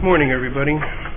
Good morning, everybody.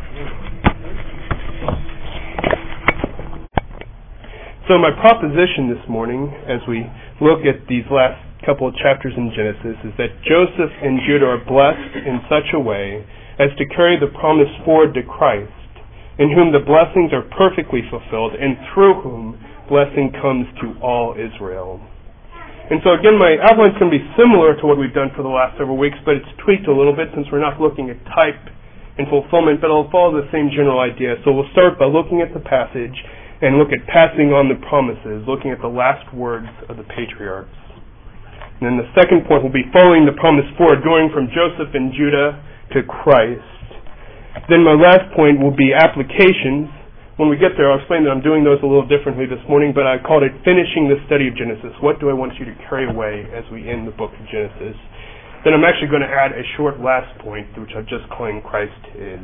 So my proposition this morning, as we look at these last couple of chapters in Genesis, is that Joseph and Judah are blessed in such a way as to carry the promise forward to Christ, in whom the blessings are perfectly fulfilled, and through whom blessing comes to all Israel. And so again, my outline is going to be similar to what we've done for the last several weeks, but it's tweaked a little bit since we're not looking at type and fulfillment, but it'll follow the same general idea. So we'll start by looking at the passage and look at passing on the promises, looking at the last words of the patriarchs. And then the second point will be following the promise forward, going from Joseph and Judah to Christ. Then my last point will be applications. When we get there, I'll explain that I'm doing those a little differently this morning, but I called it finishing the study of Genesis. What do I want you to carry away as we end the book of Genesis? Then I'm actually going to add a short last point, which I've just claimed Christ is.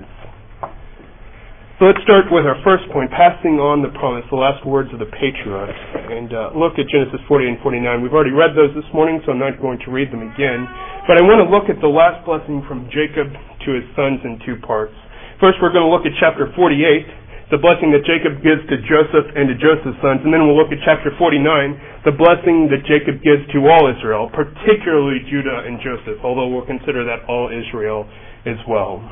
So let's start with our first point, passing on the promise, the last words of the patriarchs, and look at Genesis 40 and 49. We've already read those this morning, so I'm not going to read them again. But I want to look at the last blessing from Jacob to his sons in two parts. First, we're going to look at chapter 48, the blessing that Jacob gives to Joseph and to Joseph's sons. And then we'll look at chapter 49, the blessing that Jacob gives to all Israel, particularly Judah and Joseph, although we'll consider that all Israel as well.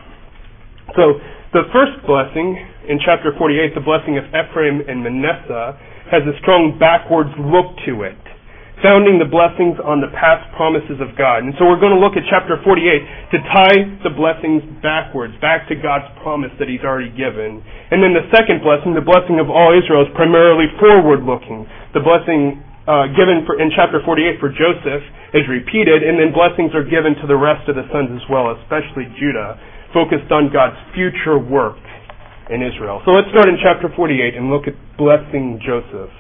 So the first blessing in chapter 48, the blessing of Ephraim and Manasseh, has a strong backwards look to it, founding the blessings on the past promises of God. And so we're going to look at chapter 48 to tie the blessings backwards, back to God's promise that He's already given. And then the second blessing, the blessing of all Israel, is primarily forward-looking. The blessing given in chapter 48 for Joseph is repeated, and then blessings are given to the rest of the sons as well, especially Judah, focused on God's future work in Israel. So let's start in chapter 48 and look at blessing Joseph.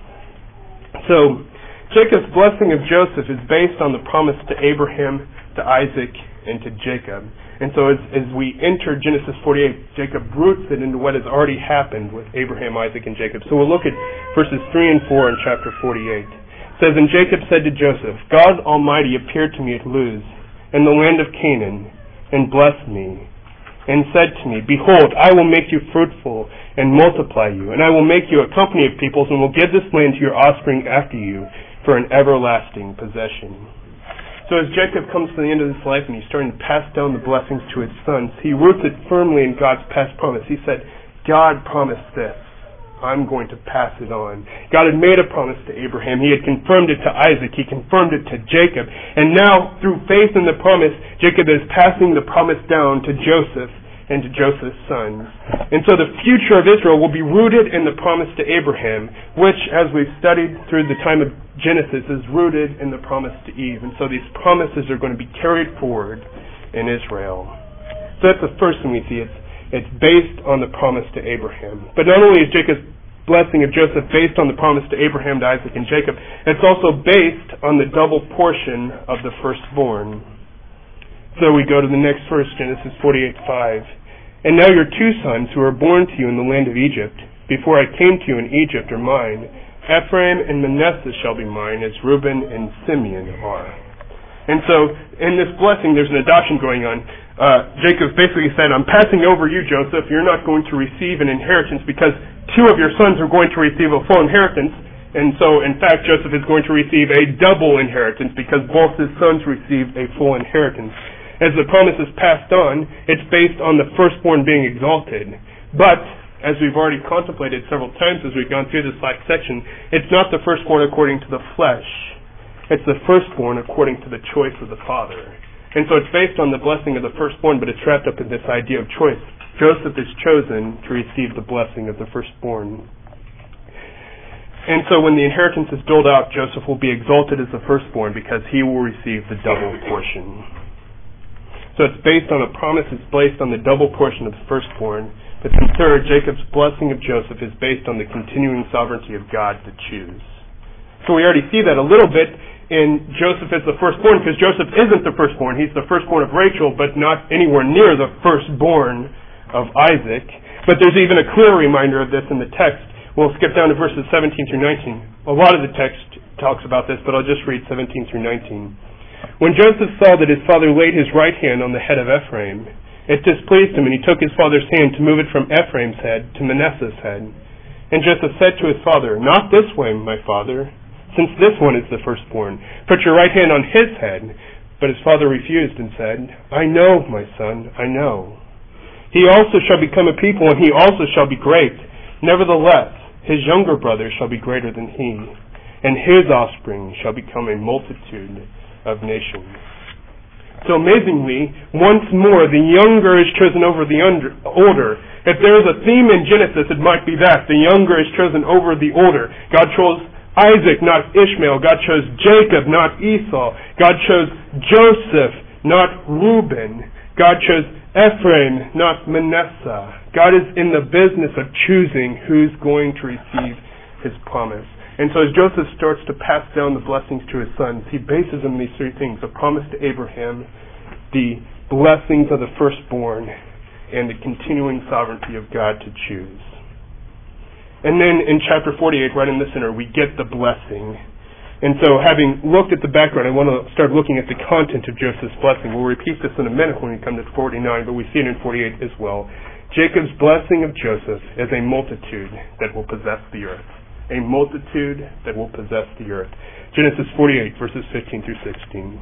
So Jacob's blessing of Joseph is based on the promise to Abraham, to Isaac, and to Jacob. And so as we enter Genesis 48, Jacob roots it into what has already happened with Abraham, Isaac, and Jacob. So we'll look at verses 3 and 4 in chapter 48. It says, "And Jacob said to Joseph, God Almighty appeared to me at Luz, in the land of Canaan, and blessed me, and said to me, Behold, I will make you fruitful, and multiply you, and I will make you a company of peoples, and will give this land to your offspring after you, for an everlasting possession." So as Jacob comes to the end of his life and he's starting to pass down the blessings to his sons, he roots it firmly in God's past promise. He said, God promised this. I'm going to pass it on. God had made a promise to Abraham. He had confirmed it to Isaac. He confirmed it to Jacob. And now, through faith in the promise, Jacob is passing the promise down to Joseph and to Joseph's sons. And so the future of Israel will be rooted in the promise to Abraham, which, as we've studied through the time of Genesis, is rooted in the promise to Eve. And so these promises are going to be carried forward in Israel. So that's the first thing we see. It's based on the promise to Abraham. But not only is Jacob's blessing of Joseph based on the promise to Abraham, to Isaac, and Jacob, it's also based on the double portion of the firstborn. So we go to the next verse, Genesis 48:5. "And now your two sons who were born to you in the land of Egypt, before I came to you in Egypt, are mine. Ephraim and Manasseh shall be mine, as Reuben and Simeon are." And so, in this blessing, there's an adoption going on. Jacob basically said, I'm passing over you, Joseph. You're not going to receive an inheritance because two of your sons are going to receive a full inheritance. And so, in fact, Joseph is going to receive a double inheritance because both his sons received a full inheritance. As the promise is passed on, it's based on the firstborn being exalted. But, as we've already contemplated several times as we've gone through this last section, it's not the firstborn according to the flesh. It's the firstborn according to the choice of the Father. And so it's based on the blessing of the firstborn, but it's wrapped up in this idea of choice. Joseph is chosen to receive the blessing of the firstborn. And so when the inheritance is doled out, Joseph will be exalted as the firstborn because he will receive the double portion. So it's based on a promise, it's based on the double portion of the firstborn. But then third, Jacob's blessing of Joseph is based on the continuing sovereignty of God to choose. So we already see that a little bit in Joseph as the firstborn, because Joseph isn't the firstborn. He's the firstborn of Rachel, but not anywhere near the firstborn of Isaac. But there's even a clear reminder of this in the text. We'll skip down to verses 17 through 19. A lot of the text talks about this, but I'll just read 17 through 19. "When Joseph saw that his father laid his right hand on the head of Ephraim, It displeased him, and he took his father's hand to move it from Ephraim's head to Manasseh's head. And Joseph said to his father, "Not this way, my father, since this one is the firstborn. Put your right hand on his head." But his father refused and said, "I know, my son, I know. He also shall become a people, and he also shall be great. Nevertheless, his younger brother shall be greater than he, and his offspring shall become a multitude of nations." So amazingly, once more, the younger is chosen over the older. If there is a theme in Genesis, it might be that. The younger is chosen over the older. God chose Isaac, not Ishmael. God chose Jacob, not Esau. God chose Joseph, not Reuben. God chose Ephraim, not Manasseh. God is in the business of choosing who's going to receive his promise. And so as Joseph starts to pass down the blessings to his sons, he bases them on these three things: a promise to Abraham, the blessings of the firstborn, and the continuing sovereignty of God to choose. And then in chapter 48, right in the center, we get the blessing. And so having looked at the background, I want to start looking at the content of Joseph's blessing. We'll repeat this in a minute when we come to 49, but we see it in 48 as well. Jacob's blessing of Joseph is a multitude that will possess the earth. A multitude that will possess the earth. Genesis 48, verses 15 through 16.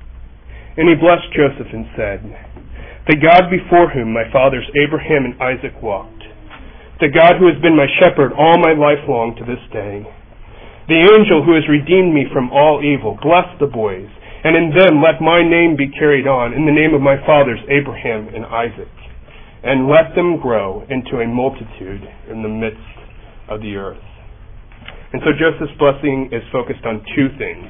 "And he blessed Joseph and said, The God before whom my fathers Abraham and Isaac walked, the God who has been my shepherd all my life long to this day, the angel who has redeemed me from all evil, bless the boys, and in them let my name be carried on in the name of my fathers Abraham and Isaac, and let them grow into a multitude in the midst of the earth." And so Joseph's blessing is focused on two things.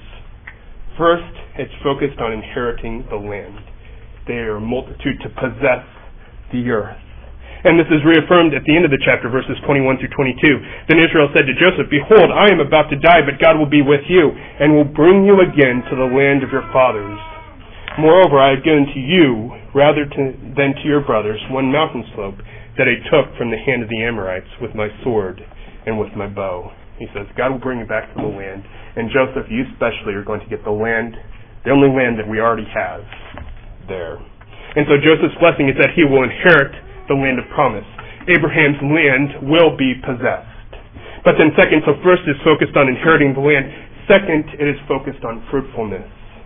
First, it's focused on inheriting the land. They are a multitude to possess the earth. And this is reaffirmed at the end of the chapter, verses 21 through 22. "Then Israel said to Joseph, Behold, I am about to die, but God will be with you, and will bring you again to the land of your fathers. Moreover, I have given to you, rather than to your brothers, one mountain slope that I took from the hand of the Amorites with my sword and with my bow." He says, God will bring you back to the land. And Joseph, you especially are going to get the land, the only land that we already have there. And so Joseph's blessing is that he will inherit the land of promise. Abraham's land will be possessed. But then second, so first is focused on inheriting the land. Second, it is focused on fruitfulness.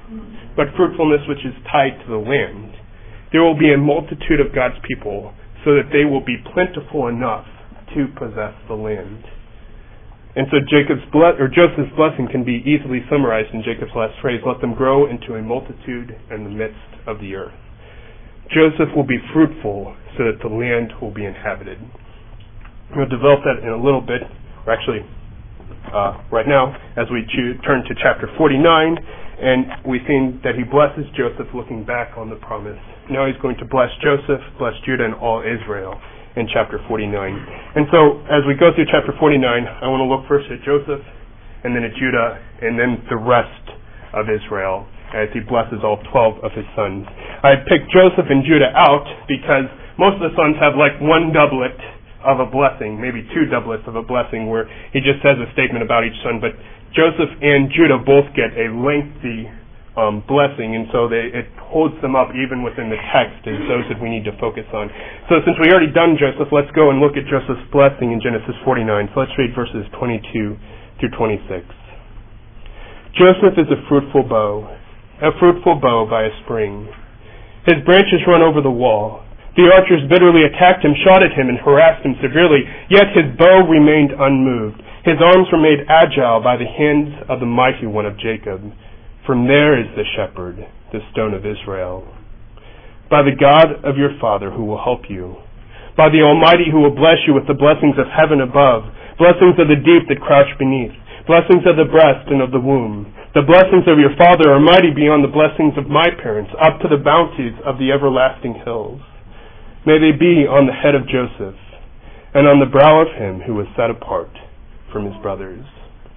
But fruitfulness which is tied to the land. There will be a multitude of God's people so that they will be plentiful enough to possess the land. And so Joseph's blessing can be easily summarized in Jacob's last phrase, "Let them grow into a multitude in the midst of the earth." Joseph will be fruitful so that the land will be inhabited. We'll develop that in a little bit, or actually right now, as we turn to chapter 49, and we've seen that he blesses Joseph looking back on the promise. Now he's going to bless Joseph, bless Judah, and all Israel in chapter 49. And so, as we go through chapter 49, I want to look first at Joseph, and then at Judah, and then the rest of Israel, as he blesses all 12 of his sons. I picked Joseph and Judah out because most of the sons have like one doublet of a blessing, maybe two doublets of a blessing, where he just says a statement about each son, but Joseph and Judah both get a lengthy blessing, and so it holds them up even within the text as those that we need to focus on. So since we already done Joseph, let's go and look at Joseph's blessing in Genesis 49. So let's read verses 22 through 26. "Joseph is a fruitful bow by a spring. His branches run over the wall. The archers bitterly attacked him, shot at him, and harassed him severely, yet his bow remained unmoved. His arms were made agile by the hands of the mighty one of Jacob. From there is the shepherd, the stone of Israel. By the God of your father who will help you. By the Almighty who will bless you with the blessings of heaven above, blessings of the deep that crouch beneath, blessings of the breast and of the womb. The blessings of your father are mighty beyond the blessings of my parents, up to the bounties of the everlasting hills. May they be on the head of Joseph, and on the brow of him who was set apart from his brothers."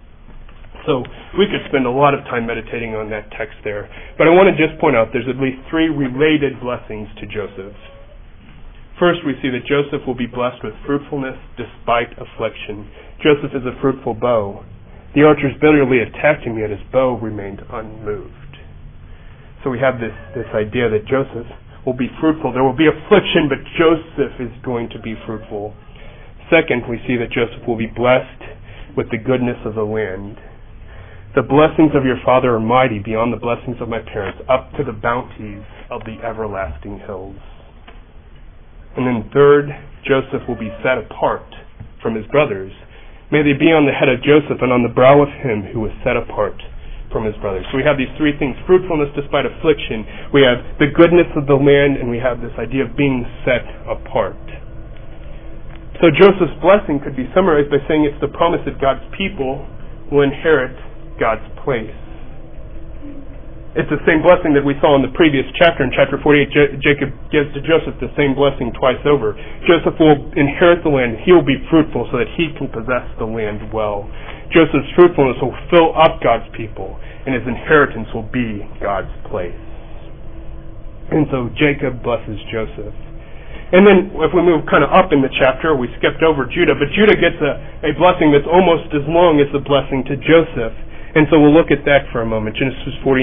So we could spend a lot of time meditating on that text there. But I want to just point out there's at least three related blessings to Joseph. First, we see that Joseph will be blessed with fruitfulness despite affliction. Joseph is a fruitful bow. The archers bitterly attacked him, yet his bow remained unmoved. So we have this idea that Joseph will be fruitful. There will be affliction, but Joseph is going to be fruitful. Second, we see that Joseph will be blessed with the goodness of the land. The blessings of your father are mighty beyond the blessings of my parents, up to the bounties of the everlasting hills. And then third, Joseph will be set apart from his brothers. May they be on the head of Joseph and on the brow of him who was set apart from his brothers. So we have these three things: fruitfulness despite affliction, we have the goodness of the land, and we have this idea of being set apart. So Joseph's blessing could be summarized by saying it's the promise that God's people will inherit God's place. It's the same blessing that we saw in the previous chapter. In chapter 48, Jacob gives to Joseph the same blessing twice over. Joseph will inherit the land. He will be fruitful so that he can possess the land well. Joseph's fruitfulness will fill up God's people, and his inheritance will be God's place. And so Jacob blesses Joseph. And then if we move kind of up in the chapter, we skipped over Judah, but Judah gets a blessing that's almost as long as the blessing to Joseph. And so we'll look at that for a moment. Genesis 49,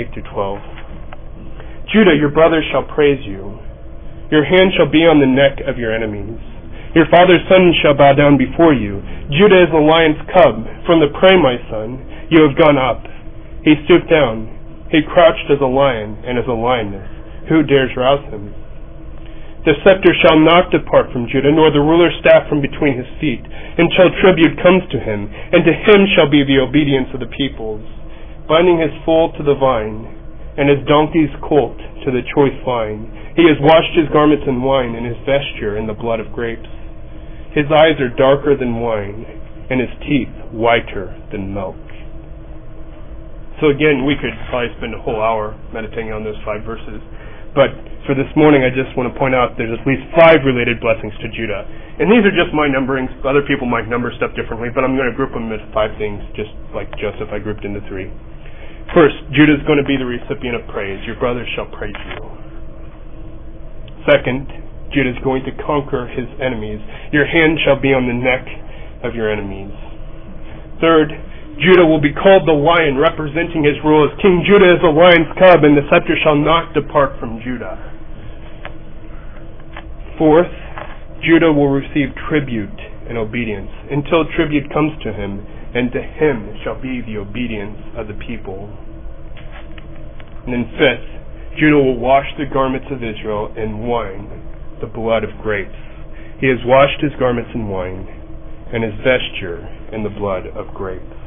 8-12. Judah, your brothers shall praise you. Your hand shall be on the neck of your enemies. Your father's son shall bow down before you. Judah is a lion's cub. From the prey, my son, you have gone up. He stooped down. He crouched as a lion and as a lioness. Who dares rouse him? The scepter shall not depart from Judah, nor the ruler's staff from between his feet, until tribute comes to him, and to him shall be the obedience of the peoples, binding his foal to the vine, and his donkey's colt to the choice vine. He has washed his garments in wine, and his vesture in the blood of grapes. His eyes are darker than wine, and his teeth whiter than milk. So again, we could probably spend a whole hour meditating on those 5 verses. But for this morning, I just want to point out there's at least 5 related blessings to Judah. And these are just my numberings. Other people might number stuff differently, but I'm going to group them as 5 things, just like Joseph, I grouped into 3. First, Judah is going to be the recipient of praise. Your brothers shall praise you. Second, Judah is going to conquer his enemies. Your hand shall be on the neck of your enemies. Third, Judah will be called the lion, representing his rule as king. Judah is a lion's cub, and the scepter shall not depart from Judah. Fourth, Judah will receive tribute and obedience, until tribute comes to him, and to him shall be the obedience of the people. And then fifth, Judah will wash the garments of Israel in wine, the blood of grapes. He has washed his garments in wine, and his vesture in the blood of grapes.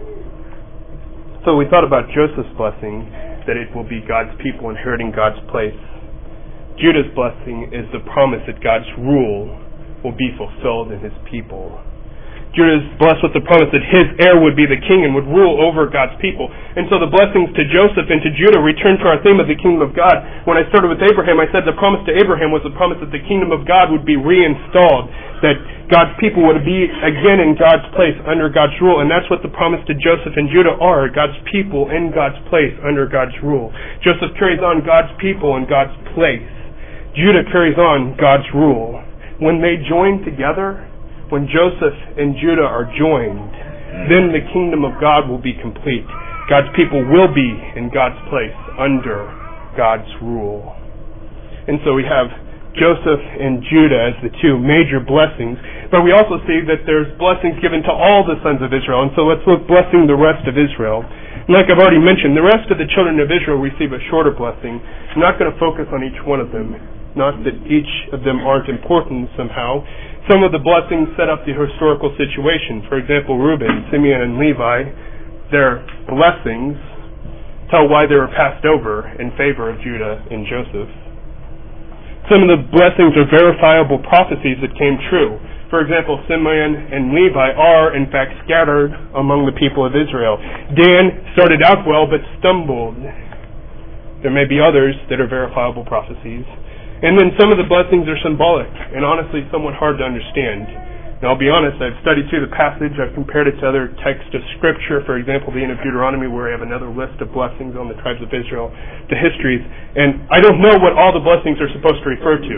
So we thought about Joseph's blessing, that it will be God's people inheriting God's place. Judah's blessing is the promise that God's rule will be fulfilled in his people. Judah is blessed with the promise that his heir would be the king and would rule over God's people. And so the blessings to Joseph and to Judah return to our theme of the kingdom of God. When I started with Abraham, I said the promise to Abraham was the promise that the kingdom of God would be reinstalled, that God's people would be again in God's place under God's rule. And that's what the promise to Joseph and Judah are, God's people in God's place under God's rule. Joseph carries on God's people in God's place. Judah carries on God's rule. When they join together, when Joseph and Judah are joined, then the kingdom of God will be complete. God's people will be in God's place under God's rule. And so we have Joseph and Judah as the 2 major blessings, but we also see that there's blessings given to all the sons of Israel. And so let's look blessing the rest of Israel. And like I've already mentioned, the rest of the children of Israel receive a shorter blessing. I'm not going to focus on each one of them. Not that each of them aren't important somehow. Some of the blessings set up the historical situation. For example, Reuben, Simeon, and Levi, their blessings tell why they were passed over in favor of Judah and Joseph. Some of the blessings are verifiable prophecies that came true. For example, Simeon and Levi are, in fact, scattered among the people of Israel. Dan started out well, but stumbled. There may be others that are verifiable prophecies. And then some of the blessings are symbolic and honestly somewhat hard to understand. Now, I'll be honest, I've studied through the passage, I've compared it to other texts of Scripture, for example, the end of Deuteronomy, where I have another list of blessings on the tribes of Israel, the histories, and I don't know what all the blessings are supposed to refer to.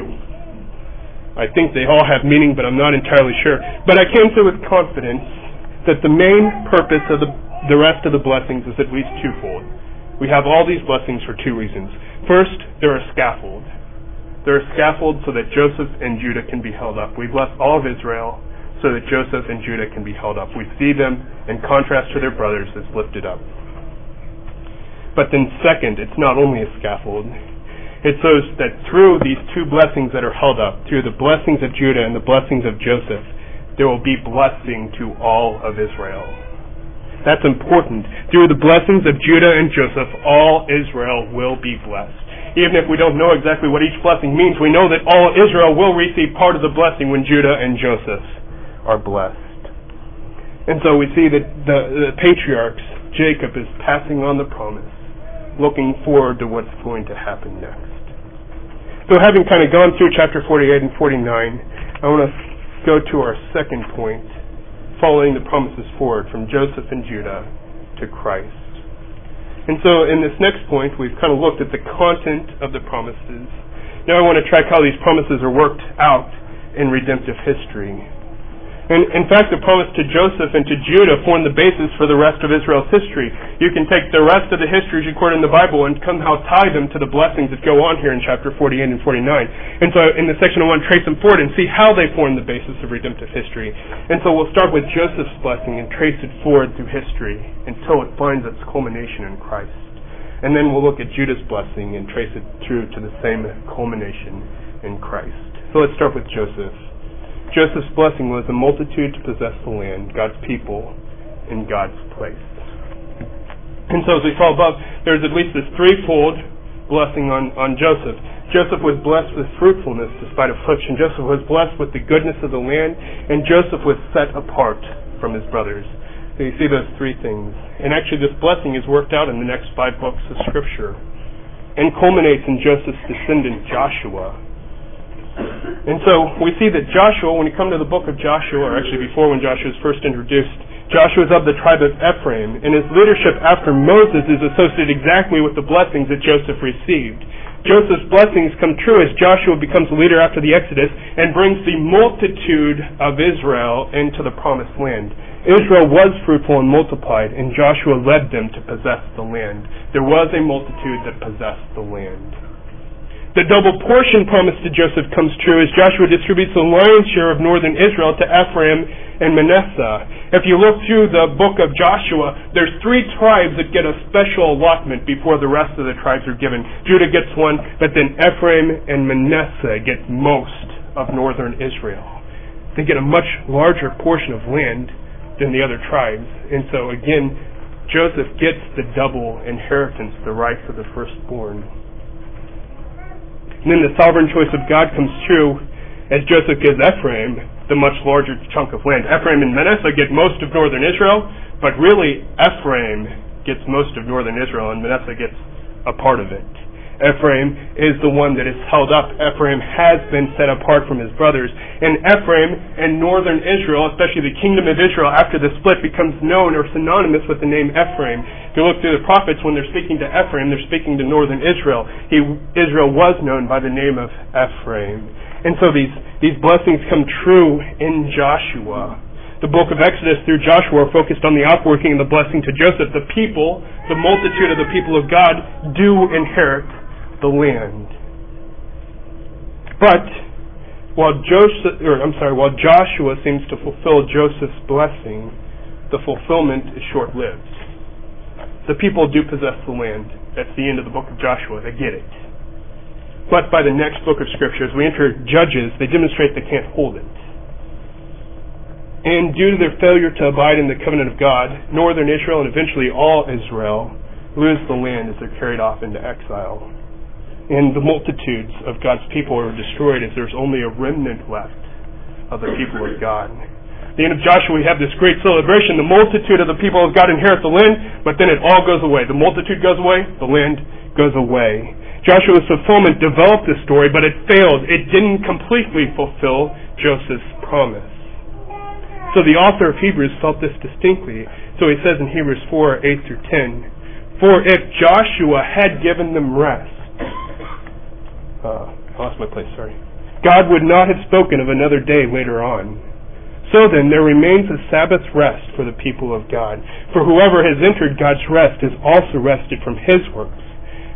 I think they all have meaning, but I'm not entirely sure. But I can say with confidence that the main purpose of the rest of the blessings is at least twofold. We have all these blessings for 2 reasons. First, they're a scaffold. They're a scaffold so that Joseph and Judah can be held up. We bless all of Israel so that Joseph and Judah can be held up. We see them, in contrast to their brothers, as lifted up. But then second, it's not only a scaffold. It shows that through these two blessings that are held up, through the blessings of Judah and the blessings of Joseph, there will be blessing to all of Israel. That's important. Through the blessings of Judah and Joseph, all Israel will be blessed. Even if we don't know exactly what each blessing means, we know that all Israel will receive part of the blessing when Judah and Joseph are blessed. And so we see that the patriarchs, Jacob is passing on the promise, looking forward to what's going to happen next. So having kind of gone through chapter 48 and 49, I want to go to our second point, following the promises forward from Joseph and Judah to Christ. And so in this next point, we've kind of looked at the content of the promises. Now I want to track how these promises are worked out in redemptive history. And in fact, the promise to Joseph and to Judah form the basis for the rest of Israel's history. You can take the rest of the histories recorded in the Bible and somehow tie them to the blessings that go on here in chapter 48 and 49. And so in this section I want to trace them forward and see how they form the basis of redemptive history. And so we'll start with Joseph's blessing and trace it forward through history until it finds its culmination in Christ. And then we'll look at Judah's blessing and trace it through to the same culmination in Christ. So let's start with Joseph. Joseph's blessing was a multitude to possess the land, God's people, in God's place. And so as we saw above, there's at least this threefold blessing on Joseph. Joseph was blessed with fruitfulness despite affliction. Joseph was blessed with the goodness of the land, and Joseph was set apart from his brothers. So you see those three things. And actually this blessing is worked out in the next 5 books of Scripture and culminates in Joseph's descendant Joshua. And so we see that Joshua, when you come to the book of Joshua, or actually before when Joshua was first introduced, Joshua is of the tribe of Ephraim, and his leadership after Moses is associated exactly with the blessings that Joseph received. Joseph's blessings come true as Joshua becomes the leader after the Exodus and brings the multitude of Israel into the promised land. Israel was fruitful and multiplied, and Joshua led them to possess the land. There was a multitude that possessed the land. The double portion promised to Joseph comes true as Joshua distributes the lion's share of northern Israel to Ephraim and Manasseh. If you look through the book of Joshua, there's 3 tribes that get a special allotment before the rest of the tribes are given. Judah gets one, but then Ephraim and Manasseh get most of northern Israel. They get a much larger portion of land than the other tribes. And so again, Joseph gets the double inheritance, the rights of the firstborn. And then the sovereign choice of God comes true as Joseph gives Ephraim the much larger chunk of land. Ephraim and Manasseh get most of northern Israel, but really Ephraim gets most of northern Israel and Manasseh gets a part of it. Ephraim is the one that is held up. Ephraim has been set apart from his brothers. And Ephraim and northern Israel, especially the kingdom of Israel after the split, becomes known or synonymous with the name Ephraim. If you look through the prophets, when they're speaking to Ephraim, they're speaking to northern Israel. Israel was known by the name of Ephraim. And so these blessings come true in Joshua. The book of Exodus through Joshua are focused on the outworking and the blessing to Joseph. The people, the multitude of the people of God, do inherit the land. But while Joshua seems to fulfill Joseph's blessing, the fulfillment is short-lived. The people do possess the land. That's the end of the book of Joshua. They get it. But by the next book of Scripture, as we enter Judges, they demonstrate they can't hold it. And due to their failure to abide in the covenant of God, northern Israel and eventually all Israel lose the land as they're carried off into exile. And the multitudes of God's people are destroyed as there's only a remnant left of the people of God. At the end of Joshua, we have this great celebration. The multitude of the people of God inherit the land, but then it all goes away. The multitude goes away, the land goes away. Joshua's fulfillment developed this story, but it failed. It didn't completely fulfill Joseph's promise. So the author of Hebrews felt this distinctly. So he says in Hebrews 4, 8 through 10, "For if Joshua had given them rest," I lost my place, sorry. "God would not have spoken of another day later on. So then there remains a Sabbath rest for the people of God. For whoever has entered God's rest has also rested from his works,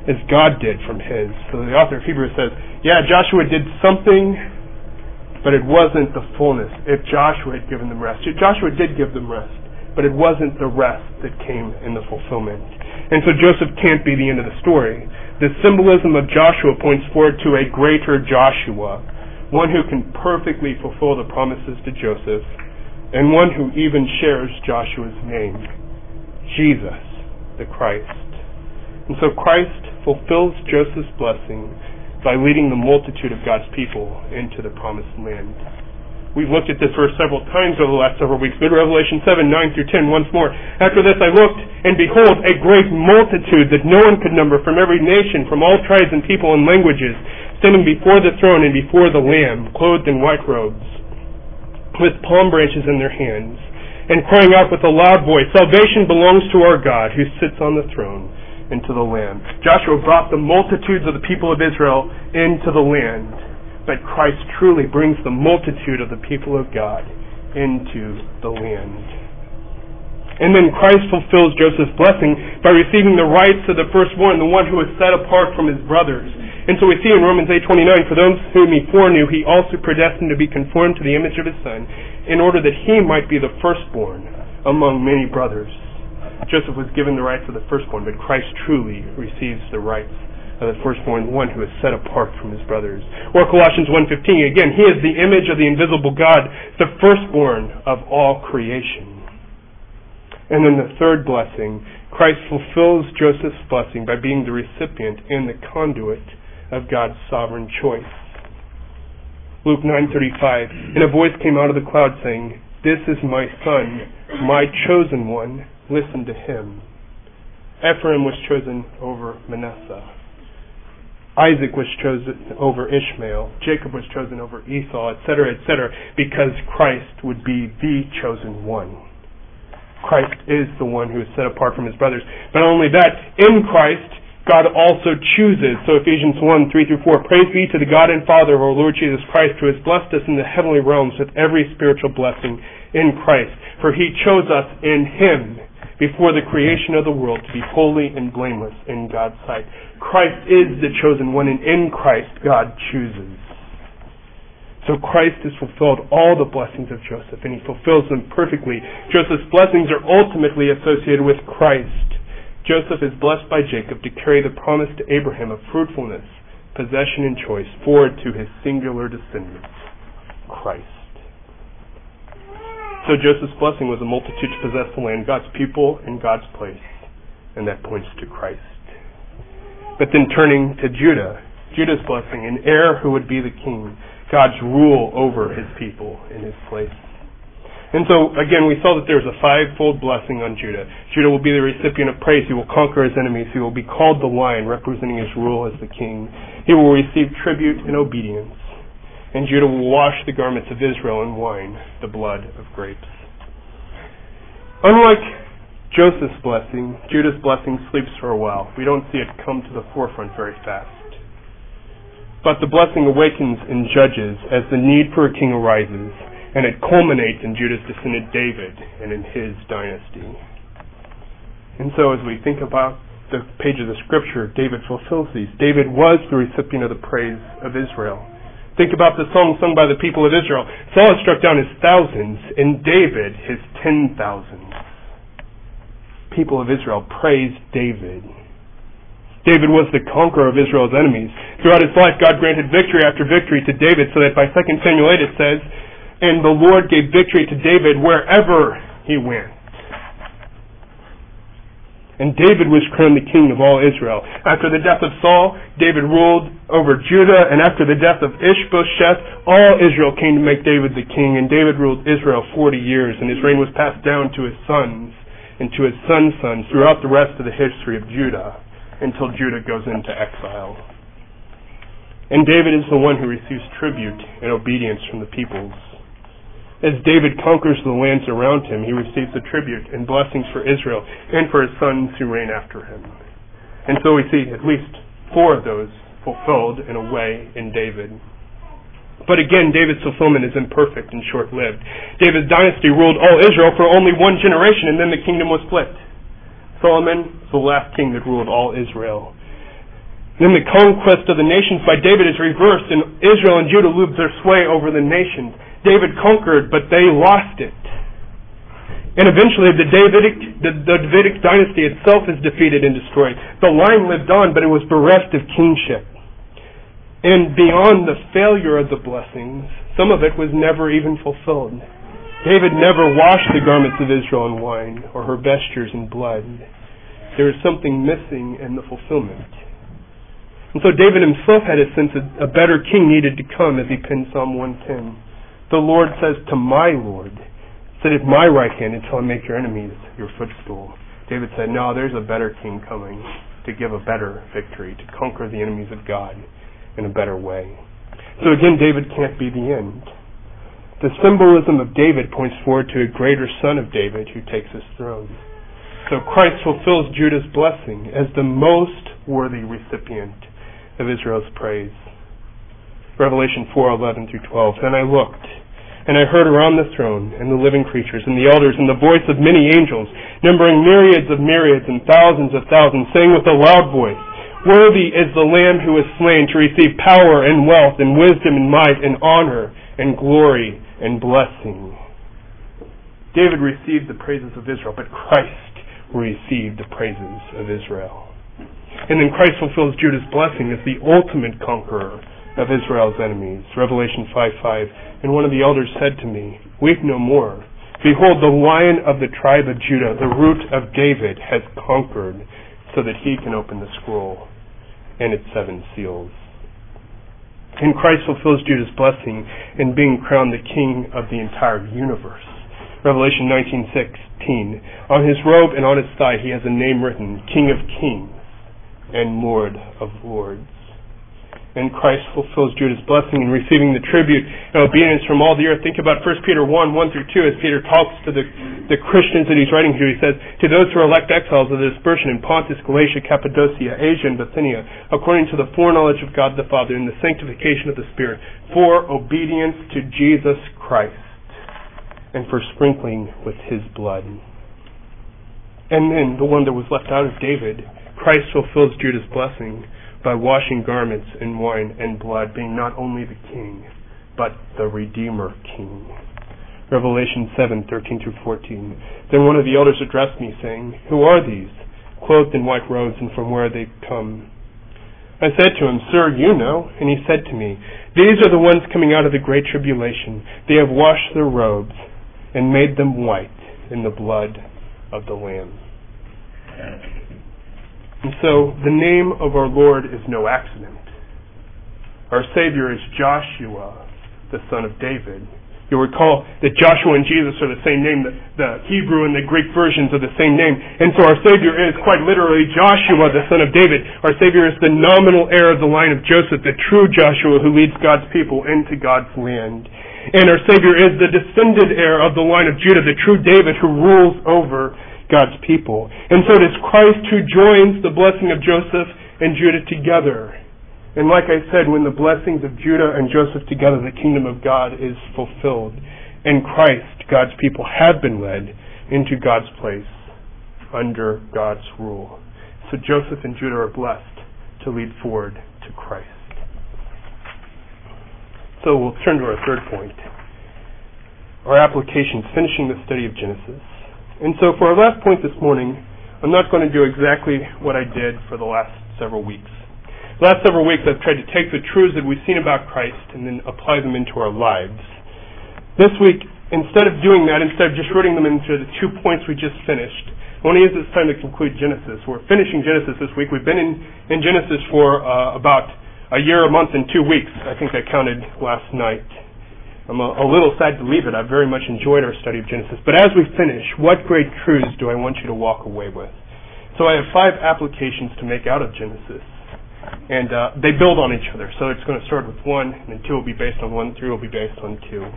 as God did from his. So the author of Hebrews says, yeah, Joshua did something, but it wasn't the fullness. If Joshua had given them rest. Joshua did give them rest, but it wasn't the rest that came in the fulfillment. And so Joseph can't be the end of the story. The symbolism of Joshua points forward to a greater Joshua, one who can perfectly fulfill the promises to Joseph, and one who even shares Joshua's name, Jesus, the Christ. And so Christ fulfills Joseph's blessing by leading the multitude of God's people into the promised land. We've looked at this verse several times over the last several weeks, but Revelation 7, 9 through 10 once more. After this I looked, and behold, a great multitude that no one could number, from every nation, from all tribes and people and languages, standing before the throne and before the Lamb, clothed in white robes, with palm branches in their hands, and crying out with a loud voice, Salvation belongs to our God, who sits on the throne, and to the Lamb. Joshua brought the multitudes of the people of Israel into the land, but Christ truly brings the multitude of the people of God into the land. And then Christ fulfills Joseph's blessing by receiving the rights of the firstborn, the one who is set apart from his brothers. And so we see in Romans 8:29, for those whom he foreknew, he also predestined to be conformed to the image of his Son, in order that he might be the firstborn among many brothers. Joseph was given the rights of the firstborn, but Christ truly receives the rights of the firstborn, the one who is set apart from his brothers. Or Colossians 1:15, again, he is the image of the invisible God, the firstborn of all creation. And then the third blessing, Christ fulfills Joseph's blessing by being the recipient and the conduit of God's sovereign choice. Luke 9:35, and a voice came out of the cloud saying, This is my son, my chosen one, listen to him. Ephraim was chosen over Manasseh. Isaac was chosen over Ishmael. Jacob was chosen over Esau, etc., because Christ would be the chosen one. Christ is the one who is set apart from his brothers. But not only that, in Christ, God also chooses. So Ephesians 1, 3 through 4, Praise be to the God and Father of our Lord Jesus Christ, who has blessed us in the heavenly realms with every spiritual blessing in Christ. For he chose us in him before the creation of the world to be holy and blameless in God's sight. Christ is the chosen one, and in Christ God chooses. So Christ has fulfilled all the blessings of Joseph, and he fulfills them perfectly. Joseph's blessings are ultimately associated with Christ. Joseph is blessed by Jacob to carry the promise to Abraham of fruitfulness, possession, and choice forward to his singular descendant, Christ. So Joseph's blessing was a multitude to possess the land, God's people, and God's place. And that points to Christ. But then turning to Judah, Judah's blessing, an heir who would be the king, God's rule over his people in his place. And so, again, we saw that there was a fivefold blessing on Judah. Judah will be the recipient of praise. He will conquer his enemies. He will be called the Lion, representing his rule as the king. He will receive tribute and obedience. And Judah will wash the garments of Israel in wine, the blood of grapes. Unlike Joseph's blessing, Judah's blessing sleeps for a while. We don't see it come to the forefront very fast. But the blessing awakens in Judges as the need for a king arises, and it culminates in Judah's descendant David and in his dynasty. And so as we think about the pages of Scripture, David fulfills these. David was the recipient of the praise of Israel. Think about the song sung by the people of Israel. Saul struck down his thousands, and David his 10,000. People of Israel praised David. David was the conqueror of Israel's enemies. Throughout his life, God granted victory after victory to David, so that by 2 Samuel 8 it says, And the Lord gave victory to David wherever he went. And David was crowned the king of all Israel. After the death of Saul, David ruled over Judah, and after the death of Ishbosheth, all Israel came to make David the king, and David ruled Israel 40 years, and his reign was passed down to his sons and to his sons' sons throughout the rest of the history of Judah, until Judah goes into exile. And David is the one who receives tribute and obedience from the peoples. As David conquers the lands around him, he receives the tribute and blessings for Israel and for his sons who reign after him. And so we see at least 4 of those fulfilled in a way in David. But again, David's fulfillment is imperfect and short-lived. David's dynasty ruled all Israel for only 1 generation, and then the kingdom was split. Solomon was the last king that ruled all Israel. Then the conquest of the nations by David is reversed, and Israel and Judah lose their sway over the nations. David conquered, but they lost it. And eventually the Davidic dynasty itself is defeated and destroyed. The line lived on, but it was bereft of kingship. And beyond the failure of the blessings, some of it was never even fulfilled. David never washed the garments of Israel in wine, or her vestures in blood. There is something missing in the fulfillment. And so David himself had a sense that a better king needed to come, as he penned Psalm 110. The Lord says to my Lord, sit at my right hand until I make your enemies your footstool. David said, no, there's a better king coming to give a better victory, to conquer the enemies of God in a better way. So again, David can't be the end. The symbolism of David points forward to a greater son of David who takes his throne. So Christ fulfills Judah's blessing as the most worthy recipient of Israel's praise. Revelation 4:11 through 12. Then I looked, and I heard around the throne, and the living creatures, and the elders, and the voice of many angels, numbering myriads of myriads and thousands of thousands, saying with a loud voice, worthy is the Lamb who was slain to receive power and wealth and wisdom and might and honor and glory and blessing. David received the praises of Israel, but Christ received the praises of Israel. And then Christ fulfills Judah's blessing as the ultimate conqueror of Israel's enemies. Revelation 5:5. And one of the elders said to me, weep no more. Behold, the Lion of the tribe of Judah, the root of David, has conquered, so that he can open the scroll and its 7 seals. And Christ fulfills Judah's blessing in being crowned the king of the entire universe. Revelation 19:16. On his robe and on his thigh he has a name written, King of Kings and Lord of Lords. And Christ fulfills Judah's blessing in receiving the tribute and obedience from all the earth. Think about 1 Peter 1:1 through 2, as Peter talks to the Christians that he's writing to. He says, to those who are elect exiles of the dispersion in Pontus, Galatia, Cappadocia, Asia, and Bithynia, according to the foreknowledge of God the Father and the sanctification of the Spirit, for obedience to Jesus Christ, and for sprinkling with his blood. And then the one that was left out is David. Christ fulfills Judah's blessing by washing garments in wine and blood, being not only the king, but the Redeemer King. Revelation 7:13 through 14. Then one of the elders addressed me, saying, who are these, clothed in white robes, and from where they come? I said to him, sir, you know. And he said to me, these are the ones coming out of the great tribulation. They have washed their robes and made them white in the blood of the Lamb. And so the name of our Lord is no accident. Our Savior is Joshua, the son of David. You'll recall that Joshua and Jesus are the same name. The Hebrew and the Greek versions are the same name. And so our Savior is quite literally Joshua, the son of David. Our Savior is the nominal heir of the line of Joseph, the true Joshua who leads God's people into God's land. And our Savior is the descended heir of the line of Judah, the true David who rules over God's people. And so it is Christ who joins the blessing of Joseph and Judah together. And like I said, when the blessings of Judah and Joseph together, the kingdom of God is fulfilled. In Christ, God's people have been led into God's place under God's rule. So Joseph and Judah are blessed to lead forward to Christ. So we'll turn to our third point. Our applications, finishing the study of Genesis. And so for our last point this morning, I'm not going to do exactly what I did for the last several weeks. The last several weeks I've tried to take the truths that we've seen about Christ and then apply them into our lives. This week, instead of doing that, instead of just rooting them into the 2 points we just finished, I want to use this time to conclude Genesis. We're finishing Genesis this week. We've been in Genesis for about a year, a month, and 2 weeks. I think I counted last night. I'm a little sad to leave it. I've very much enjoyed our study of Genesis. But as we finish, what great truths do I want you to walk away with? So I have 5 applications to make out of Genesis. And they build on each other. So it's going to start with 1, and then 2 will be based on 1, 3 will be based on 2.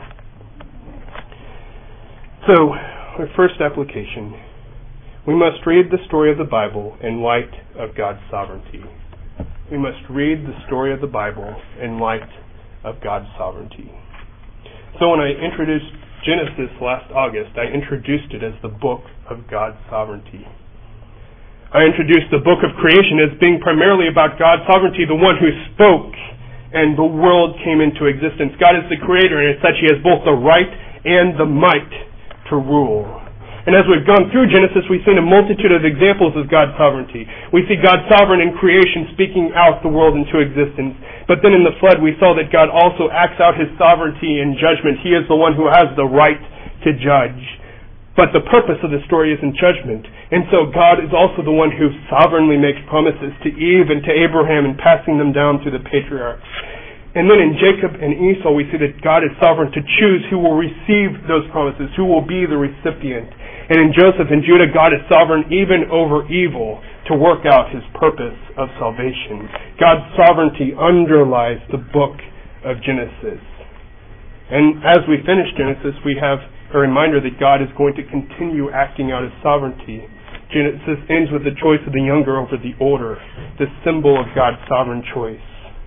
So, our first application. We must read the story of the Bible in light of God's sovereignty. We must read the story of the Bible in light of God's sovereignty. So when I introduced Genesis last August, I introduced it as the book of God's sovereignty. I introduced the book of creation as being primarily about God's sovereignty, the one who spoke, and the world came into existence. God is the creator, and as such, He has both the right and the might to rule. And as we've gone through Genesis, we've seen a multitude of examples of God's sovereignty. We see God sovereign in creation, speaking out the world into existence. But then in the flood, we saw that God also acts out His sovereignty in judgment. He is the one who has the right to judge. But the purpose of the story is in judgment. And so God is also the one who sovereignly makes promises to Eve and to Abraham and passing them down through the patriarchs. And then in Jacob and Esau, we see that God is sovereign to choose who will receive those promises, who will be the recipient. And in Joseph and Judah, God is sovereign even over evil to work out His purpose of salvation. God's sovereignty underlies the book of Genesis. And as we finish Genesis, we have a reminder that God is going to continue acting out His sovereignty. Genesis ends with the choice of the younger over the older, the symbol of God's sovereign choice.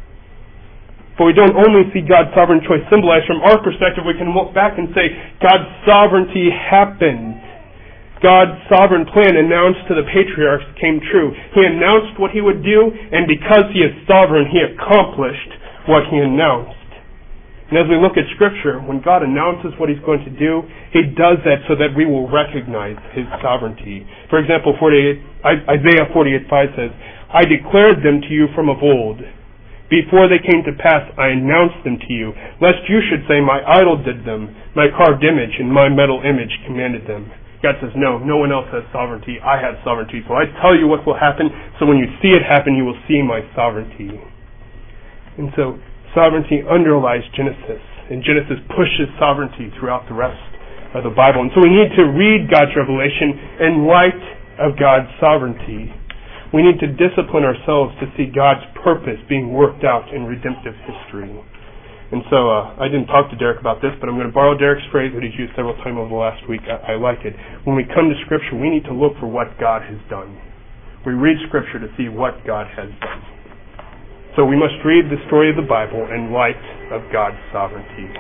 For we don't only see God's sovereign choice symbolized from our perspective, we can look back and say God's sovereignty happened. God's sovereign plan announced to the patriarchs came true. He announced what He would do, and because He is sovereign, He accomplished what He announced. And as we look at Scripture, when God announces what He's going to do, He does that so that we will recognize His sovereignty. For example, Isaiah 48:5 says, I declared them to you from of old. Before they came to pass, I announced them to you, lest you should say, my idol did them, my carved image and my metal image commanded them. God says, no one else has sovereignty. I have sovereignty. So I tell you what will happen, so when you see it happen, you will see my sovereignty. And so sovereignty underlies Genesis, and Genesis pushes sovereignty throughout the rest of the Bible. And so we need to read God's revelation in light of God's sovereignty. We need to discipline ourselves to see God's purpose being worked out in redemptive history. And so I didn't talk to Derek about this, but I'm going to borrow Derek's phrase that he's used several times over the last week. I like it. When we come to Scripture, we need to look for what God has done. We read Scripture to see what God has done. So we must read the story of the Bible in light of God's sovereignty.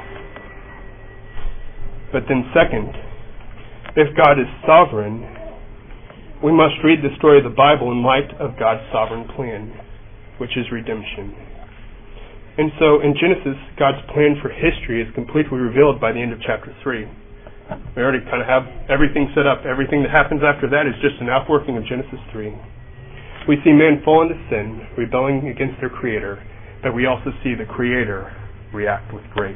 But then second, if God is sovereign, we must read the story of the Bible in light of God's sovereign plan, which is redemption. And so in Genesis, God's plan for history is completely revealed by the end of chapter 3. We already kind of have everything set up. Everything that happens after that is just an outworking of Genesis 3. We see man fall into sin, rebelling against their Creator, but we also see the Creator react with grace.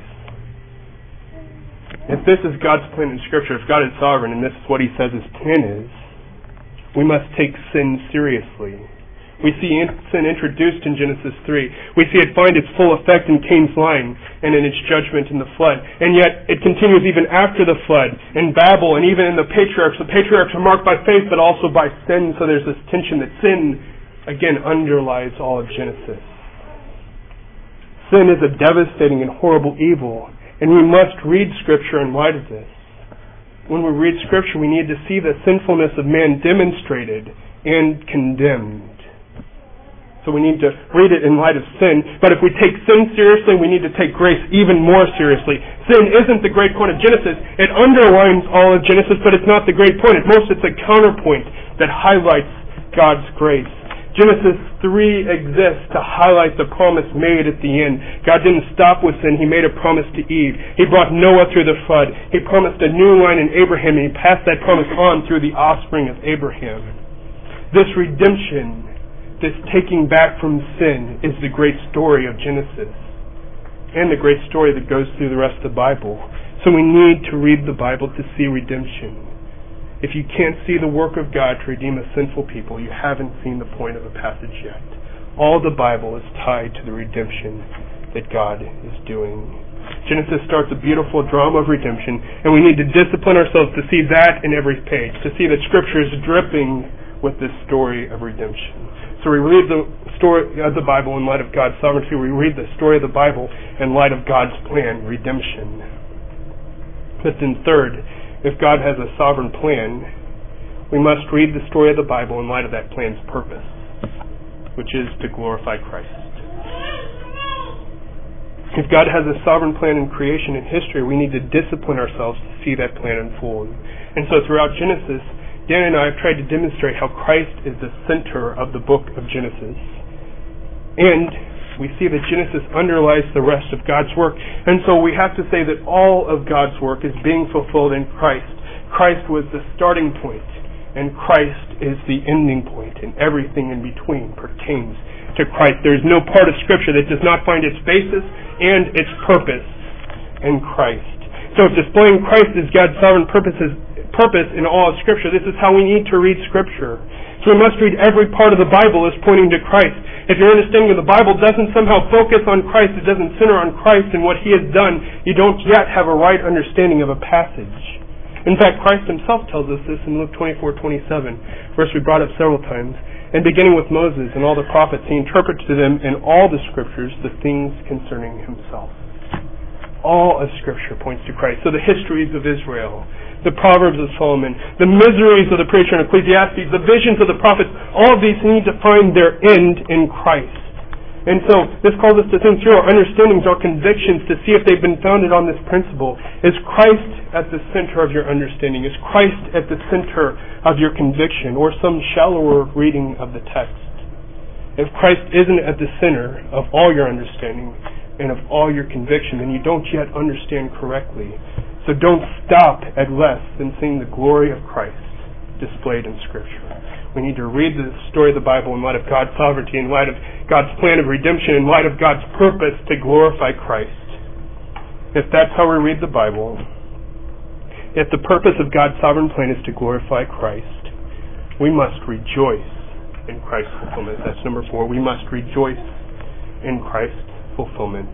If this is God's plan in Scripture, if God is sovereign and this is what He says His plan is, we must take sin seriously. We see sin introduced in Genesis 3. We see it find its full effect in Cain's line and in its judgment in the flood. And yet it continues even after the flood, in Babel, and even in the patriarchs. The patriarchs are marked by faith but also by sin, so there's this tension that sin, again, underlies all of Genesis. Sin is a devastating and horrible evil, and we must read Scripture in light of this. When we read Scripture, we need to see the sinfulness of man demonstrated and condemned. So we need to read it in light of sin. But if we take sin seriously, we need to take grace even more seriously. Sin isn't the great point of Genesis. It underlines all of Genesis, but it's not the great point. At most, it's a counterpoint that highlights God's grace. Genesis 3 exists to highlight the promise made at the end. God didn't stop with sin. He made a promise to Eve. He brought Noah through the flood. He promised a new line in Abraham, and He passed that promise on through the offspring of Abraham. This redemption, this taking back from sin, is the great story of Genesis and the great story that goes through the rest of the Bible. So we need to read the Bible to see redemption. If you can't see the work of God to redeem a sinful people, you haven't seen the point of a passage yet. All the Bible is tied to the redemption that God is doing. Genesis starts a beautiful drama of redemption, and we need to discipline ourselves to see that in every page, to see that Scripture is dripping with this story of redemption. So we read the story of the Bible in light of God's sovereignty. We read the story of the Bible in light of God's plan, redemption. But then third, if God has a sovereign plan, we must read the story of the Bible in light of that plan's purpose, which is to glorify Christ. If God has a sovereign plan in creation and history, we need to discipline ourselves to see that plan unfold. And so throughout Genesis, Dan and I have tried to demonstrate how Christ is the center of the book of Genesis. And we see that Genesis underlies the rest of God's work. And so we have to say that all of God's work is being fulfilled in Christ. Christ was the starting point, and Christ is the ending point, and everything in between pertains to Christ. There is no part of Scripture that does not find its basis and its purpose in Christ. So if displaying Christ as God's sovereign purpose in all of Scripture, this is how we need to read Scripture. So we must read every part of the Bible as pointing to Christ. If your understanding of the Bible doesn't somehow focus on Christ, it doesn't center on Christ and what He has done, you don't yet have a right understanding of a passage. In fact, Christ Himself tells us this in Luke 24:27, verse we brought up several times. And beginning with Moses and all the prophets, He interprets to them in all the Scriptures the things concerning Himself. All of Scripture points to Christ. So the histories of Israel, the Proverbs of Solomon, the miseries of the preacher in Ecclesiastes, the visions of the prophets, all of these need to find their end in Christ. And so this calls us to think through our understandings, our convictions, to see if they've been founded on this principle. Is Christ at the center of your understanding? Is Christ at the center of your conviction, or some shallower reading of the text? If Christ isn't at the center of all your understanding and of all your conviction, then you don't yet understand correctly. So don't stop at less than seeing the glory of Christ displayed in Scripture. We need to read the story of the Bible in light of God's sovereignty, in light of God's plan of redemption, in light of God's purpose to glorify Christ. If that's how we read the Bible, if the purpose of God's sovereign plan is to glorify Christ, we must rejoice in Christ's fulfillment. That's number 4. We must rejoice in Christ's fulfillment.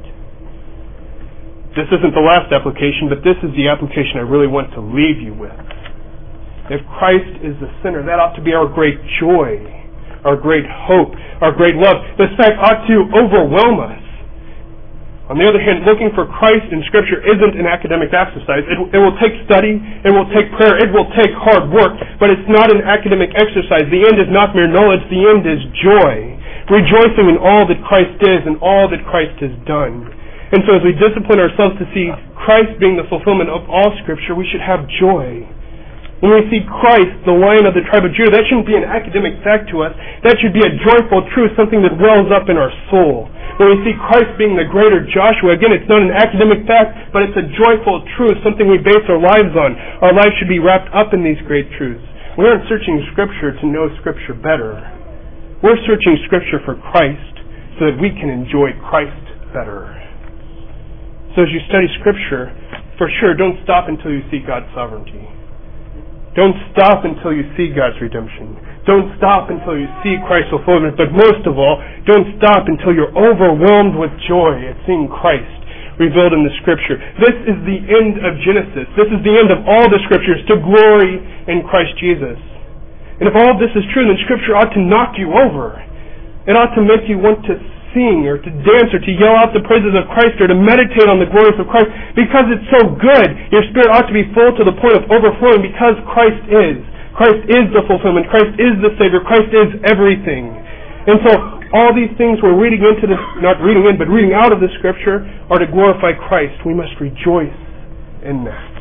This isn't the last application, but this is the application I really want to leave you with. If Christ is the center, that ought to be our great joy, our great hope, our great love. This fact ought to overwhelm us. On the other hand, looking for Christ in Scripture isn't an academic exercise. It will take study, it will take prayer, it will take hard work, but it's not an academic exercise. The end is not mere knowledge, the end is joy. Rejoicing in all that Christ is and all that Christ has done. And so as we discipline ourselves to see Christ being the fulfillment of all Scripture, we should have joy. When we see Christ, the Lion of the tribe of Judah, that shouldn't be an academic fact to us. That should be a joyful truth, something that wells up in our soul. When we see Christ being the greater Joshua, again, it's not an academic fact, but it's a joyful truth, something we base our lives on. Our lives should be wrapped up in these great truths. We aren't searching Scripture to know Scripture better. We're searching Scripture for Christ so that we can enjoy Christ better. So as you study Scripture, for sure, don't stop until you see God's sovereignty. Don't stop until you see God's redemption. Don't stop until you see Christ's fulfillment. But most of all, don't stop until you're overwhelmed with joy at seeing Christ revealed in the Scripture. This is the end of Genesis. This is the end of all the Scriptures, to glory in Christ Jesus. And if all of this is true, then Scripture ought to knock you over. It ought to make you want to sing or to dance or to yell out the praises of Christ or to meditate on the glories of Christ because it's so good. Your spirit ought to be full to the point of overflowing because Christ is. Christ is the fulfillment. Christ is the Savior. Christ is everything. And so all these things we're reading into this, not reading in, but reading out of the Scripture are to glorify Christ. We must rejoice in that.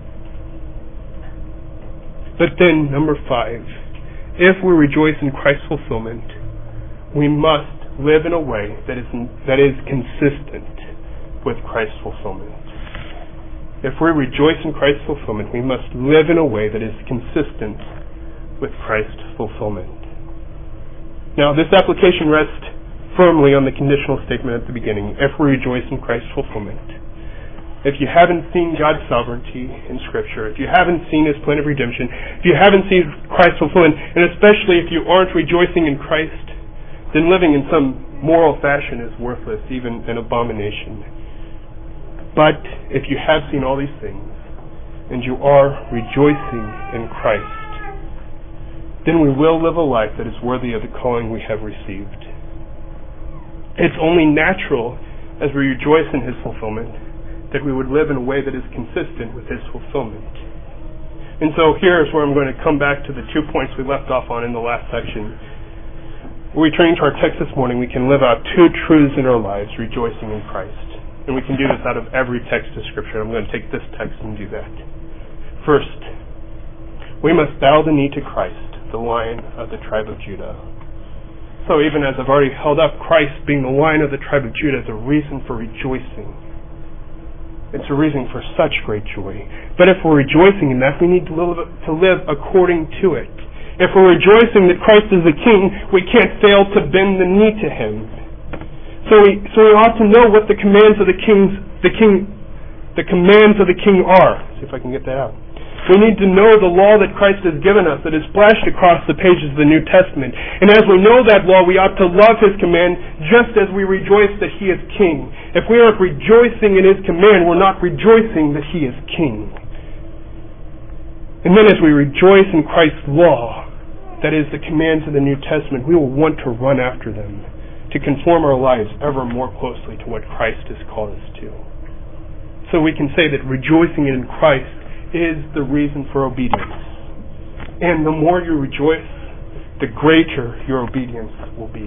But then, number 5, if we rejoice in Christ's fulfillment, we must live in a way that is consistent with Christ's fulfillment. If we rejoice in Christ's fulfillment, we must live in a way that is consistent with Christ's fulfillment. Now, this application rests firmly on the conditional statement at the beginning, if we rejoice in Christ's fulfillment. If you haven't seen God's sovereignty in Scripture, if you haven't seen His plan of redemption, if you haven't seen Christ's fulfillment, and especially if you aren't rejoicing in Christ, then living in some moral fashion is worthless, even an abomination. But if you have seen all these things, and you are rejoicing in Christ, then we will live a life that is worthy of the calling we have received. It's only natural, as we rejoice in His fulfillment, that we would live in a way that is consistent with His fulfillment. And so here's where I'm going to come back to the 2 points we left off on in the last section. Returning to our text this morning, we can live out 2 truths in our lives, rejoicing in Christ. And we can do this out of every text of Scripture. I'm going to take this text and do that. First, we must bow the knee to Christ, the Lion of the tribe of Judah. So even as I've already held up Christ being the Lion of the tribe of Judah as a reason for rejoicing, it's a reason for such great joy. But if we're rejoicing in that, we need to live according to it. If we're rejoicing that Christ is the King, we can't fail to bend the knee to Him. So we ought to know what the commands of the King are. Let's see if I can get that out. We need to know the law that Christ has given us, that is splashed across the pages of the New Testament. And as we know that law, we ought to love His command just as we rejoice that He is King. If we aren't rejoicing in His command, we're not rejoicing that He is King. And then as we rejoice in Christ's law, that is the commands of the New Testament, we will want to run after them, to conform our lives ever more closely to what Christ has called us to. So we can say that rejoicing in Christ is the reason for obedience. And the more you rejoice, the greater your obedience will be.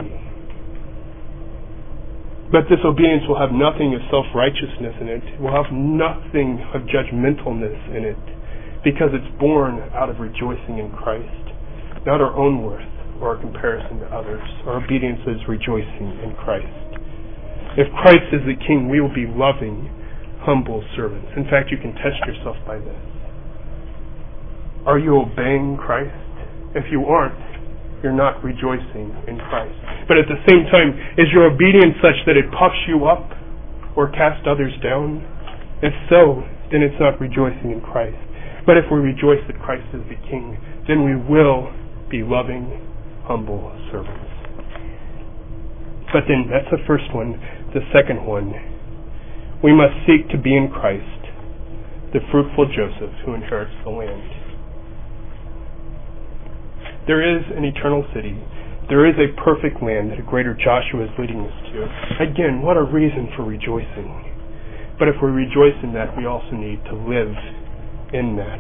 But this obedience will have nothing of self-righteousness in it. It will have nothing of judgmentalness in it, because it's born out of rejoicing in Christ, not our own worth or our comparison to others. Our obedience is rejoicing in Christ. If Christ is the King, we will be loving, humble servants. In fact, you can test yourself by this. Are you obeying Christ? If you aren't, you're not rejoicing in Christ. But at the same time, is your obedience such that it puffs you up or casts others down? If so, then it's not rejoicing in Christ. But if we rejoice that Christ is the King, then we will be loving, humble servants. But then, that's the first one. The second one, we must seek to be in Christ, the fruitful Joseph who inherits the land. There is an eternal city. There is a perfect land that a greater Joshua is leading us to. Again, what a reason for rejoicing. But if we rejoice in that, we also need to live in that.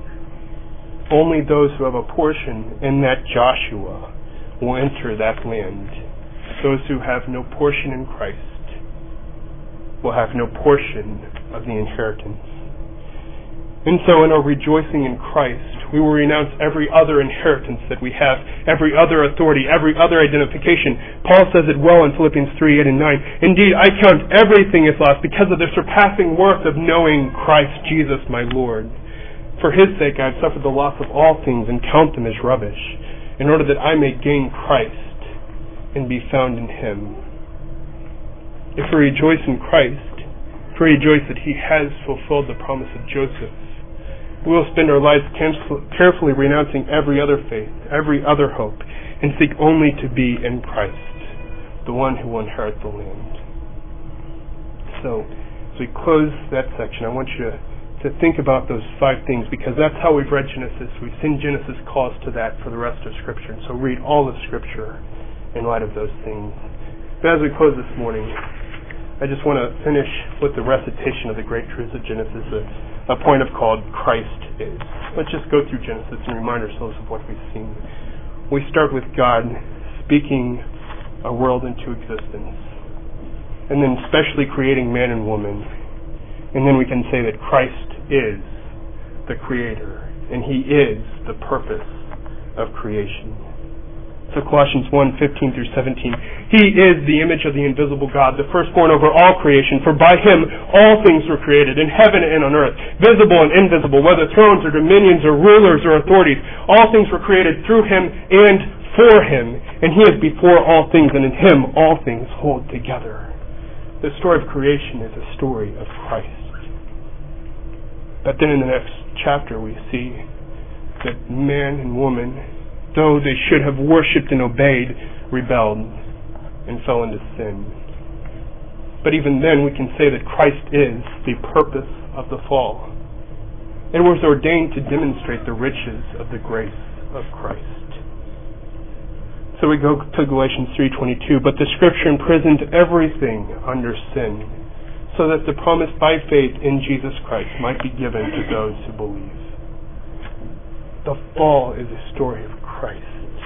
Only those who have a portion in that Joshua will enter that land. Those who have no portion in Christ will have no portion of the inheritance. And so in our rejoicing in Christ, we will renounce every other inheritance that we have, every other authority, every other identification. Paul says it well in Philippians 3, 8, and 9. Indeed, I count everything as lost because of the surpassing worth of knowing Christ Jesus my Lord. For His sake I have suffered the loss of all things and count them as rubbish, in order that I may gain Christ and be found in Him. If we rejoice in Christ, if we rejoice that He has fulfilled the promise of Joseph, we will spend our lives carefully renouncing every other faith, every other hope, and seek only to be in Christ, the one who will inherit the land. So, as we close that section, I want you to think about those 5 things, because that's how we've read Genesis. We've seen Genesis call us to that for the rest of Scripture. And so read all of Scripture in light of those things. But as we close this morning, I just want to finish with the recitation of the great truths of Genesis, a point I've called Christ is. Let's just go through Genesis and remind ourselves of what we've seen. We start with God speaking a world into existence, and then specially creating man and woman. And then we can say that Christ is the Creator, and He is the purpose of creation. So Colossians 1:15 through 17. He is the image of the invisible God, the firstborn over all creation. For by Him all things were created, in heaven and on earth, visible and invisible, whether thrones or dominions or rulers or authorities. All things were created through Him and for Him. And He is before all things, and in Him all things hold together. The story of creation is a story of Christ. But then in the next chapter we see that man and woman, though they should have worshipped and obeyed, rebelled and fell into sin. But even then we can say that Christ is the purpose of the fall. It was ordained to demonstrate the riches of the grace of Christ. So we go to Galatians 3:22. But the Scripture imprisoned everything under sin, so that the promise by faith in Jesus Christ might be given to those who believe. The fall is a story of Christ.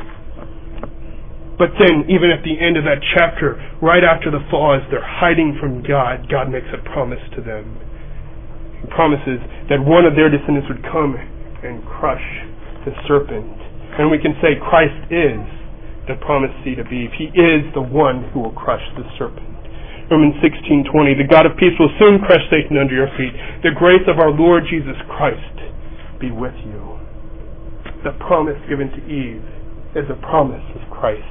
But then, even at the end of that chapter, right after the fall, as they're hiding from God, God makes a promise to them. He promises that one of their descendants would come and crush the serpent. And we can say Christ is the promised seed of Eve. He is the one who will crush the serpent. Romans 16:20, the God of peace will soon crush Satan under your feet. The grace of our Lord Jesus Christ be with you. The promise given to Eve is a promise of Christ.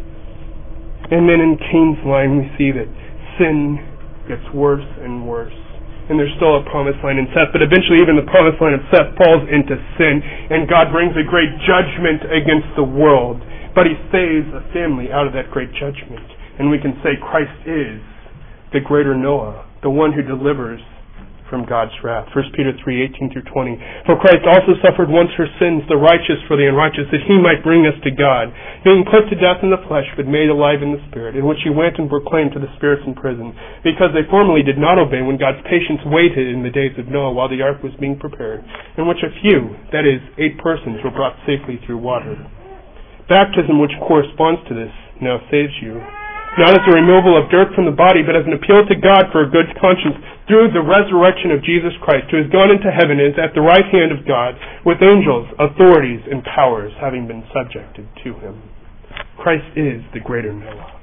And then in Cain's line we see that sin gets worse and worse. And there's still a promised line in Seth, but eventually even the promised line of Seth falls into sin, and God brings a great judgment against the world. But He saves a family out of that great judgment. And we can say Christ is the greater Noah, the one who delivers from God's wrath. 1 Peter 3:18-20. For Christ also suffered once for sins, the righteous for the unrighteous, that He might bring us to God, being put to death in the flesh, but made alive in the Spirit, in which He went and proclaimed to the spirits in prison, because they formerly did not obey when God's patience waited in the days of Noah while the ark was being prepared, in which a few, that is, 8 persons, were brought safely through water. Baptism, which corresponds to this, now saves you, not as a removal of dirt from the body, but as an appeal to God for a good conscience through the resurrection of Jesus Christ, who has gone into heaven and is at the right hand of God, with angels, authorities, and powers having been subjected to Him. Christ is the greater Noah.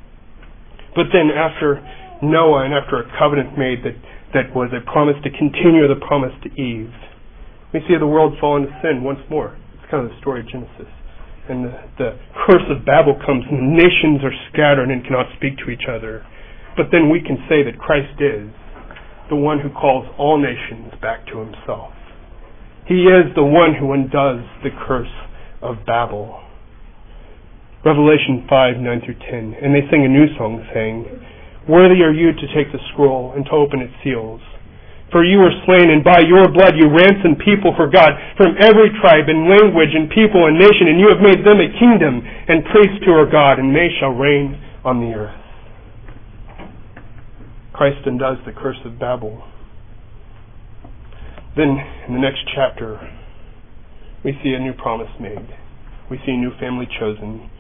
But then after Noah and after a covenant made that was a promise to continue the promise to Eve, we see the world fall into sin once more. It's kind of the story of Genesis. And the curse of Babel comes, and the nations are scattered and cannot speak to each other. But then we can say that Christ is the one who calls all nations back to Himself. He is the one who undoes the curse of Babel. Revelation 5:9-10. And they sing a new song, saying, Worthy are you to take the scroll and to open its seals. For you were slain, and by your blood you ransomed people for God from every tribe and language and people and nation, and you have made them a kingdom and priests to our God, and they shall reign on the earth. Christ undoes the curse of Babel. Then, in the next chapter, we see a new promise made. We see a new family chosen.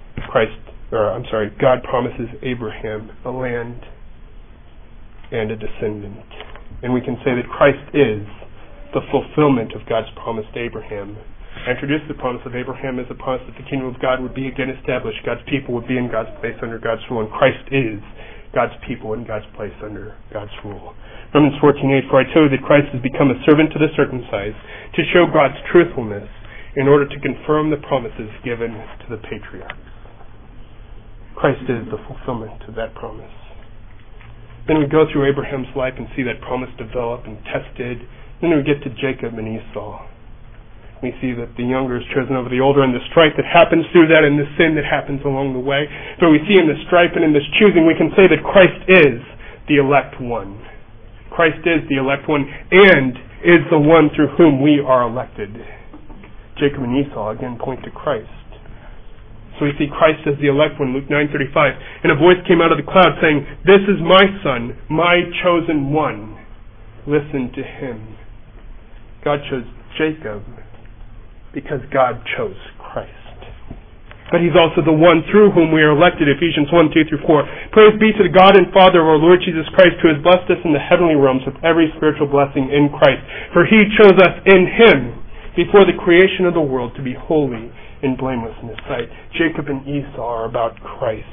God promises Abraham a land and a descendant. And we can say that Christ is the fulfillment of God's promise to Abraham. I introduced the promise of Abraham as a promise that the kingdom of God would be again established. God's people would be in God's place under God's rule. And Christ is God's people in God's place under God's rule. Romans 14:8, For I tell you that Christ has become a servant to the circumcised to show God's truthfulness in order to confirm the promises given to the patriarchs. Christ is the fulfillment of that promise. Then we go through Abraham's life and see that promise develop and tested. Then we get to Jacob and Esau. We see that the younger is chosen over the older, and the strife that happens through that and the sin that happens along the way. But we see in the strife and in this choosing, we can say that Christ is the elect one. Christ is the elect one and is the one through whom we are elected. Jacob and Esau again point to Christ. So we see Christ as the elect one, Luke 9:35. And a voice came out of the cloud saying, This is my Son, my chosen one. Listen to Him. God chose Jacob because God chose Christ. But He's also the one through whom we are elected, Ephesians 1:2-4. Praise be to the God and Father of our Lord Jesus Christ, who has blessed us in the heavenly realms with every spiritual blessing in Christ. For He chose us in Him before the creation of the world to be holy and blameless in His sight. Jacob and Esau are about Christ.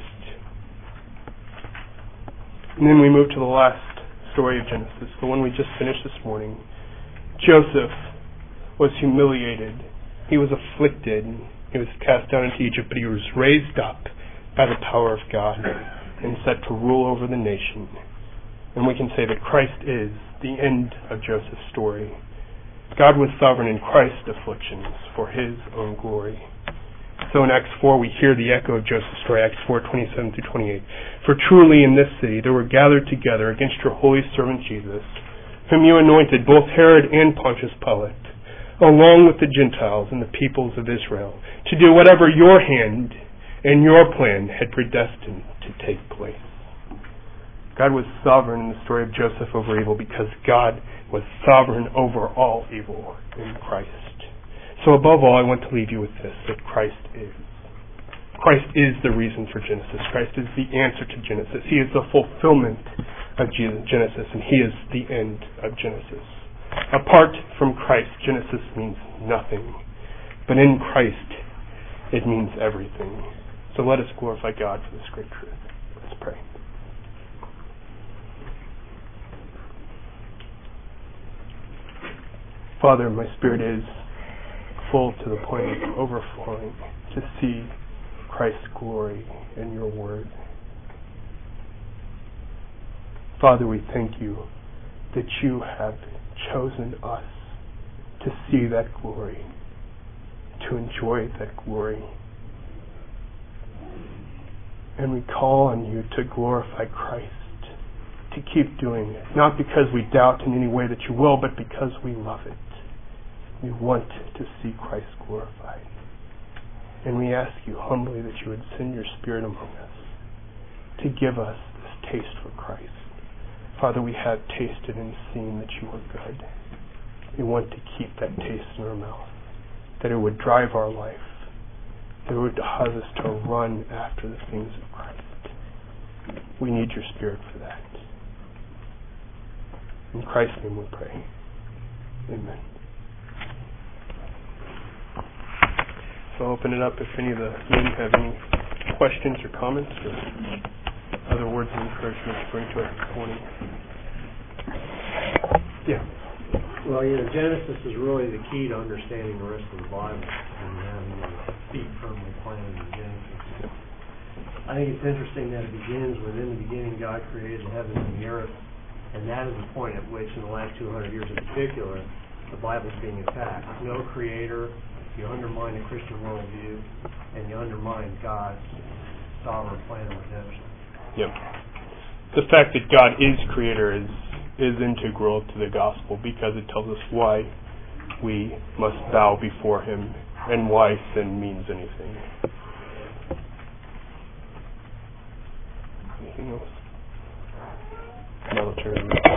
And then we move to the last story of Genesis, the one we just finished this morning. Joseph was humiliated. He was afflicted. He was cast down into Egypt, but he was raised up by the power of God and set to rule over the nation. And we can say that Christ is the end of Joseph's story. God was sovereign in Christ's afflictions for His own glory. So in Acts 4 we hear the echo of Joseph's story, Acts 4:27-28. For truly in this city there were gathered together against your holy servant Jesus, whom you anointed, both Herod and Pontius Pilate, along with the Gentiles and the peoples of Israel, to do whatever your hand and your plan had predestined to take place. God was sovereign in the story of Joseph over evil because God was sovereign over all evil in Christ. So above all, I want to leave you with this, that Christ is. Christ is the reason for Genesis. Christ is the answer to Genesis. He is the fulfillment of Genesis, and He is the end of Genesis. Apart from Christ, Genesis means nothing. But in Christ, it means everything. So let us glorify God for this great truth. Let's pray. Father, my spirit is full to the point of overflowing to see Christ's glory in your word. Father, we thank you that you have chosen us to see that glory, to enjoy that glory. And we call on you to glorify Christ, to keep doing it, not because we doubt in any way that you will, but because we love it. We want to see Christ glorified. And we ask you humbly that you would send your Spirit among us to give us this taste for Christ. Father, we have tasted and seen that you are good. We want to keep that taste in our mouth, that it would drive our life, that it would cause us to run after the things of Christ. We need your Spirit for that. In Christ's name we pray. Amen. So I'll open it up if any of the men have any questions or comments or other words of encouragement to bring to us this morning. Yeah. Well, Genesis is really the key to understanding the rest of the Bible and having your feet firmly planted in Genesis. I think it's interesting that it begins with, in the beginning, God created the heavens and the earth, and that is the point at which, in the last 200 years in particular, the Bible is being attacked. No creator, you undermine the Christian worldview, and you undermine God's sovereign plan of redemption. Yep. The fact that God is creator is integral to the gospel because it tells us why we must bow before him and why sin means anything. Anything else? I'll turn it over.